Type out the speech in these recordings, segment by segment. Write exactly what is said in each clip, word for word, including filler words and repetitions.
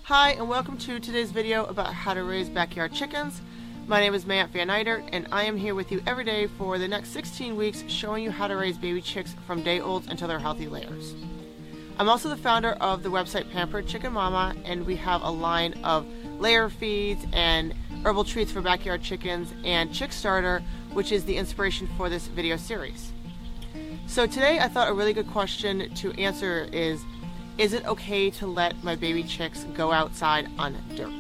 Hi, and welcome to today's video about how to raise backyard chickens. My name is Matt Van Eidert, and I am here with you every day for the next sixteen weeks showing you how to raise baby chicks from day olds until they're healthy layers. I'm also the founder of the website Pampered Chicken Mama, and we have a line of layer feeds and herbal treats for backyard chickens and Chick Starter, which is the inspiration for this video series. So today I thought a really good question to answer is, is it okay to let my baby chicks go outside on dirt?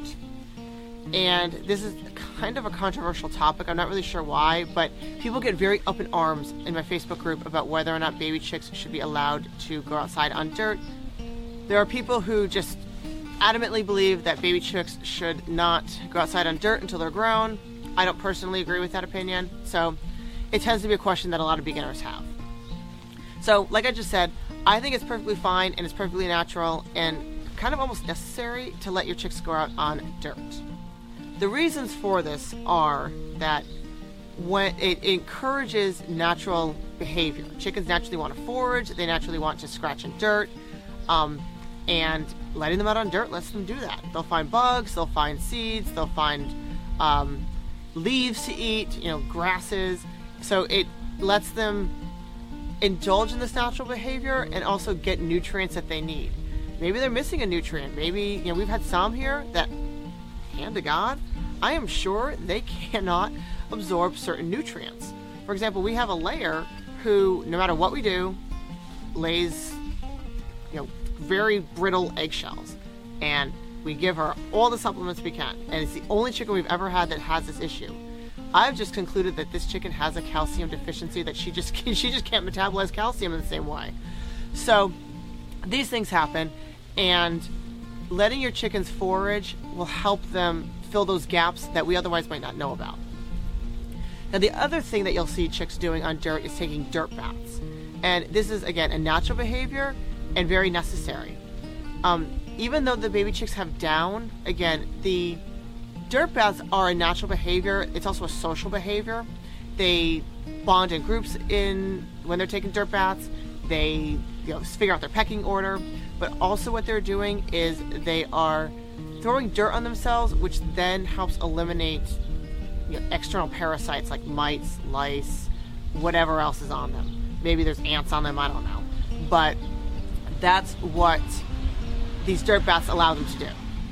And this is kind of a controversial topic. I'm not really sure why, but people get very up in arms in my Facebook group about whether or not baby chicks should be allowed to go outside on dirt. There are people who just adamantly believe that baby chicks should not go outside on dirt until they're grown. I don't personally agree with that opinion, so it tends to be a question that a lot of beginners have. So, like I just said, I think it's perfectly fine and it's perfectly natural and kind of almost necessary to let your chicks go out on dirt. The reasons for this are that when it encourages natural behavior. Chickens naturally want to forage, they naturally want to scratch in dirt, um, and letting them out on dirt lets them do that. They'll find bugs, they'll find seeds, they'll find um, leaves to eat, you know, grasses. So it lets them indulge in this natural behavior and also get nutrients that they need. Maybe they're missing a nutrient. Maybe, you know, we've had some here that, hand to God, I am sure they cannot absorb certain nutrients. For example, we have a layer who, no matter what we do, lays, you know, very brittle eggshells. And we give her all the supplements we can. And it's the only chicken we've ever had that has this issue. I've just concluded that this chicken has a calcium deficiency, that she just she just can't metabolize calcium in the same way. So these things happen, and letting your chickens forage will help them fill those gaps that we otherwise might not know about. Now, the other thing that you'll see chicks doing on dirt is taking dirt baths. And this is, again, a natural behavior and very necessary. Um, even though the baby chicks have down, again, the dirt baths are a natural behavior. It's also a social behavior. They bond in groups in when they're taking dirt baths. They, you know, figure out their pecking order. But also what they're doing is they are throwing dirt on themselves, which then helps eliminate, you know, external parasites like mites, lice, whatever else is on them. Maybe there's ants on them, I don't know. But that's what these dirt baths allow them to do.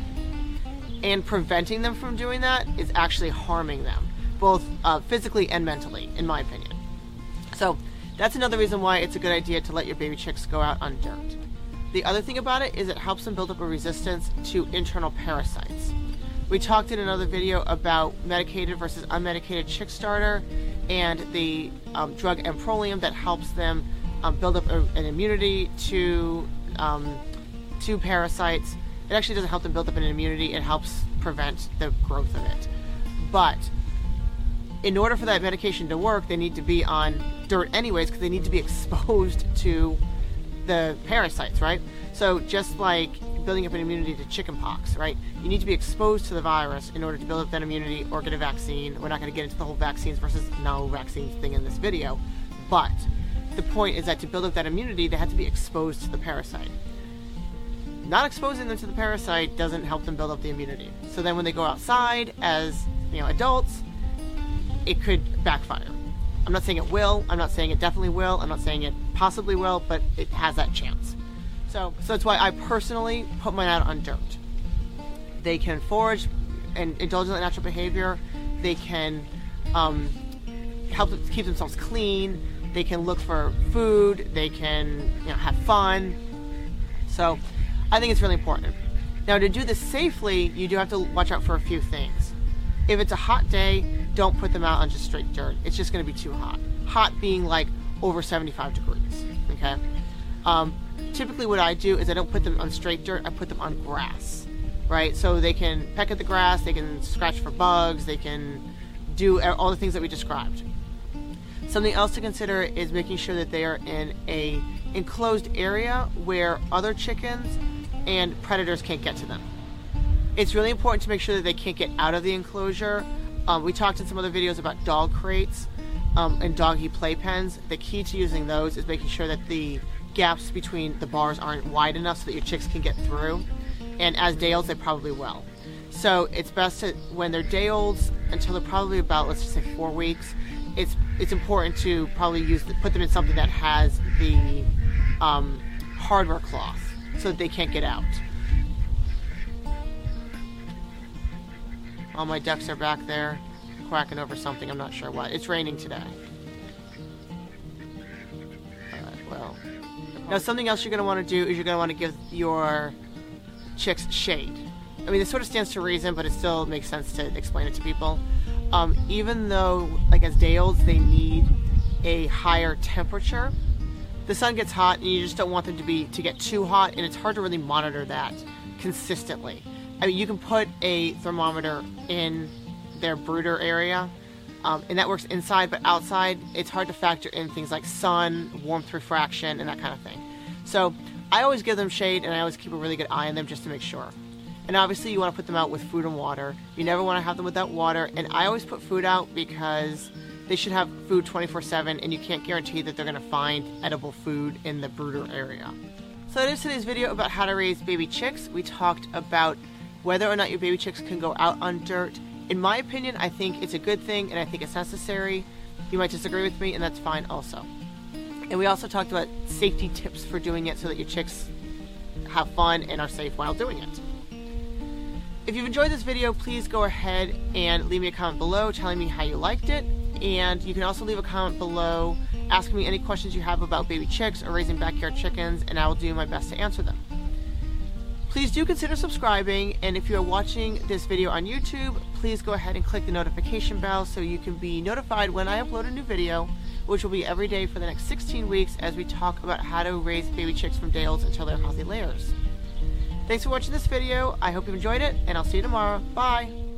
And preventing them from doing that is actually harming them, both uh, physically and mentally, in my opinion. So that's another reason why it's a good idea to let your baby chicks go out on dirt. The other thing about it is it helps them build up a resistance to internal parasites. We talked in another video about medicated versus unmedicated Chick Starter and the um, drug Amprolium that helps them um, build up a, an immunity to, um, to parasites. It actually doesn't help them build up an immunity, it helps prevent the growth of it. But in order for that medication to work, they need to be on dirt anyways, because they need to be exposed to the parasites, right? So just like building up an immunity to chickenpox, right? You need to be exposed to the virus in order to build up that immunity or get a vaccine. We're not going to get into the whole vaccines versus no vaccines thing in this video, but the point is that to build up that immunity, they have to be exposed to the parasite. Not exposing them to the parasite doesn't help them build up the immunity. So then when they go outside as, you know, adults, it could backfire. I'm not saying it will, I'm not saying it definitely will, I'm not saying it possibly will, but it has that chance. So, so that's why I personally put mine out on dirt. They can forage and indulge in that natural behavior. They can um, help them keep themselves clean. They can look for food. They can, you know, have fun. So I think it's really important. Now, to do this safely, you do have to watch out for a few things. If it's a hot day, don't put them out on just straight dirt. It's just going to be too hot. Hot being like over seventy-five degrees, okay? Um, typically what I do is I don't put them on straight dirt, I put them on grass, right? So they can peck at the grass, they can scratch for bugs, they can do all the things that we described. Something else to consider is making sure that they are in a enclosed area where other chickens and predators can't get to them. It's really important to make sure that they can't get out of the enclosure. Um, we talked in some other videos about dog crates um, and doggy playpens. The key to using those is making sure that the gaps between the bars aren't wide enough so that your chicks can get through. and as day olds they probably will. So it's best to, when they're day olds until they're probably about, let's just say four weeks, it's it's important to probably use the, put them in something that has the um, hardware cloth so that they can't get out. All my ducks are back there quacking over something, I'm not sure what. It's raining today. Alright, well. Now something else you're going to want to do is you're going to want to give your chicks shade. I mean, this sort of stands to reason, but it still makes sense to explain it to people. Um, even though, like as day olds, they need a higher temperature, the sun gets hot and you just don't want them to be to get too hot, and it's hard to really monitor that consistently. I mean, you can put a thermometer in their brooder area, um, and that works inside, but outside, it's hard to factor in things like sun, warmth refraction, and that kind of thing. So I always give them shade, and I always keep a really good eye on them just to make sure. And obviously you want to put them out with food and water. You never want to have them without water, and I always put food out because they should have food twenty-four seven, and you can't guarantee that they're going to find edible food in the brooder area. So that is today's video about how to raise baby chicks. We talked about whether or not your baby chicks can go out on dirt. In my opinion, I think it's a good thing, and I think it's necessary. You might disagree with me, and that's fine also. And we also talked about safety tips for doing it so that your chicks have fun and are safe while doing it. If you've enjoyed this video, please go ahead and leave me a comment below telling me how you liked it. And you can also leave a comment below asking me any questions you have about baby chicks or raising backyard chickens, and I will do my best to answer them. Please do consider subscribing, and if you are watching this video on YouTube, please go ahead and click the notification bell so you can be notified when I upload a new video, which will be every day for the next sixteen weeks as we talk about how to raise baby chicks from day olds until they're healthy layers. Thanks for watching this video. I hope you enjoyed it, and I'll see you tomorrow. Bye!